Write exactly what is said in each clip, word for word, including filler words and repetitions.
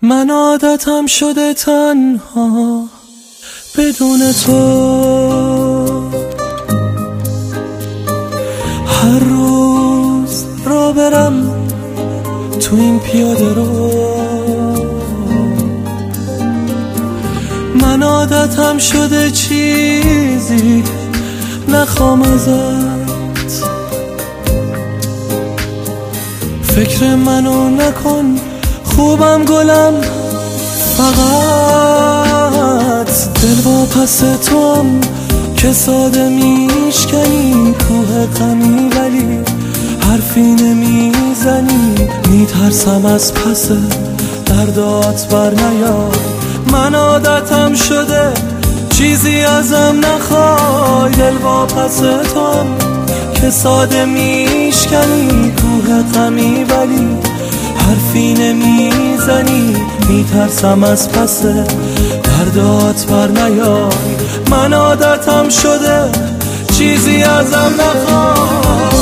من عادتم شده تنها بدون تو، هر روز را برم تو این پیاده رو. من عادتم شده چیزی نخوام ازت، فکر منو نکن خوبم گلم، فقط دل با پس توم که ساده میشکنی کوه غمی، ولی حرفی نمیزنی، میترسم از پس دردات بر نیاد. من عادتم شده چیزی ازم نخوای، دل با پس توم که ساده میشکنی کوه غمی، ولی حرفی نمیزنی، میترسم از پس دردات بر نیای. من عادتم شده چیزی ازم نخوای.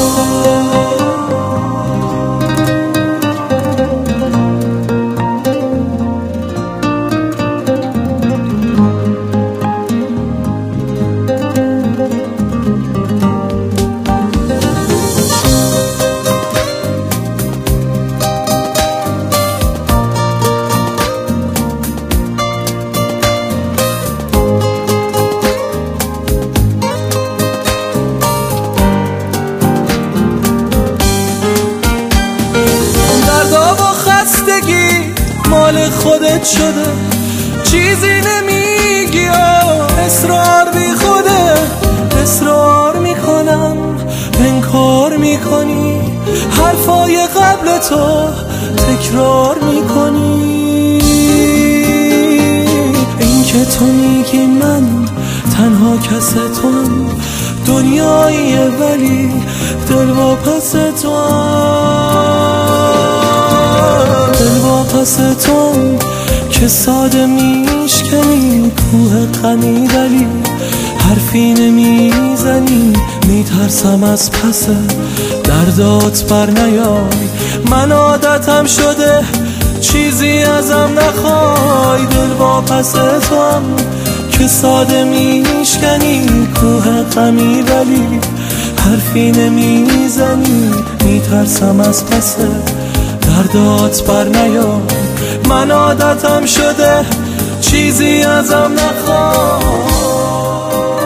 مال خودت شده، چیزی نمیگی، اصرار بی خوده، اصرار میکنم انکار میکنی، حرفای قبل تو تکرار میکنی. این که تو میگی من تنها کس توام، دنیاییه ولی دل با پس توام، دل با پس توم که ساده میشکنی کوه غمی، ولی حرفی نمیزنی، میترسم از پس دردات بر نیای. من عادتم شده چیزی ازم نخوای، دل با پس توم که ساده میشکنی کوه غمی، ولی حرفی نمیزنی، میترسم از پس دردات بر نیای. من عادتم شده چیزی ازم نخوای.